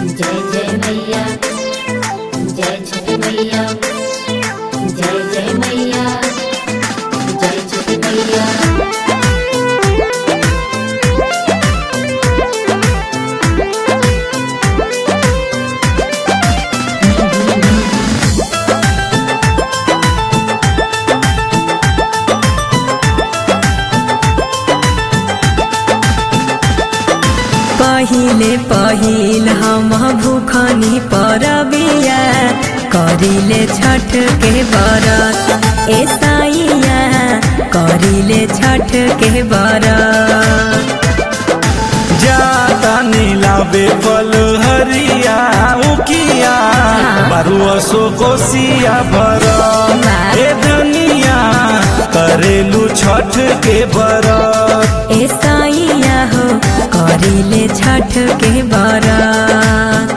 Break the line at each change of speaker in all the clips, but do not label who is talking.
जय जय मैया, जय छठी मैया, जय जय मैया, जय छठी मैया।
पहिले पहिल हम भूखनी परबिया करिले छठ के बरत ए साइया करिले छठ के बरत।
जाता नीलाबे फल हरिया उकिया बारुआ सो कोसिया भर ए धनिया करेलू छठ के बरत
ए साइया हो करिले छठ के बरत।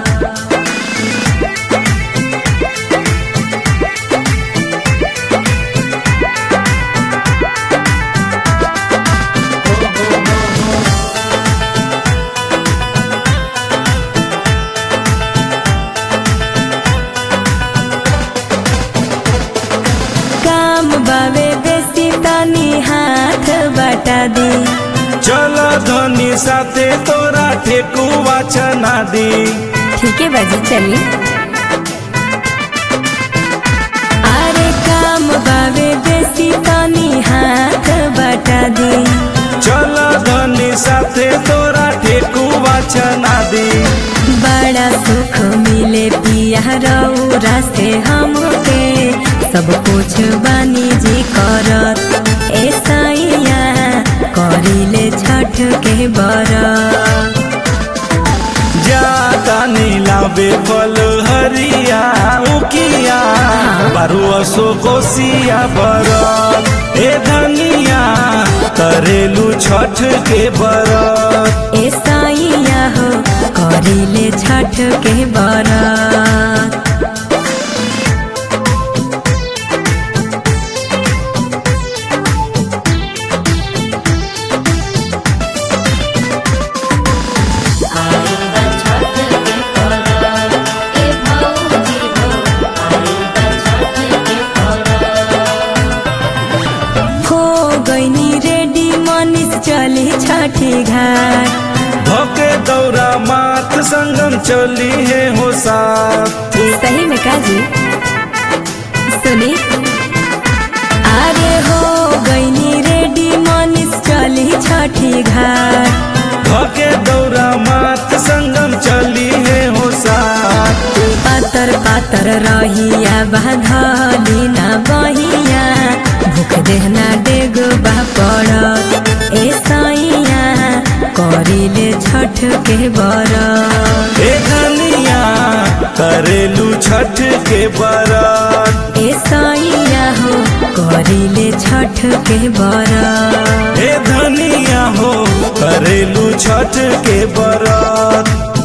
काम बावे बेसी तनी हाथ बटा दी
चल धनी साथे तोरा ठेकुआ चना दी।
ठीक है बाजी चली। अरे काम बावे बेसी तनी हाथ बटा दी
चल धनी साथे तोरा ठेकुआ चना दी।
बड़ा सुख मिले पिया रौरा से हमके सब कुछ बानी जी करत ए साइया करिले छठ के बरत।
जाता नीलाबे फल हरिया उकिया बारुआ सो कोसिया बरत ए धनिया करेलू छठ के बरत
ए साइया हो करिले छठ के बरत। चली छठी घाट
भके दौरा मात संगम चली है हो साथ।
सही में काजी सुनी। अरे हो गईनी रेडी मनीष चली छठी घाट
भके दौरा मात संगम चली है हो साथ।
पातर पातर रहिया बाधली ना बहिया भूख देहना डेग बा पड़त ए साइया करिले छठ के बरत
ए धनिया करेलू छठ के बरत
ए साइया हो करिले छठ के बरत
ए धनिया हो करेलू छठ के बरत।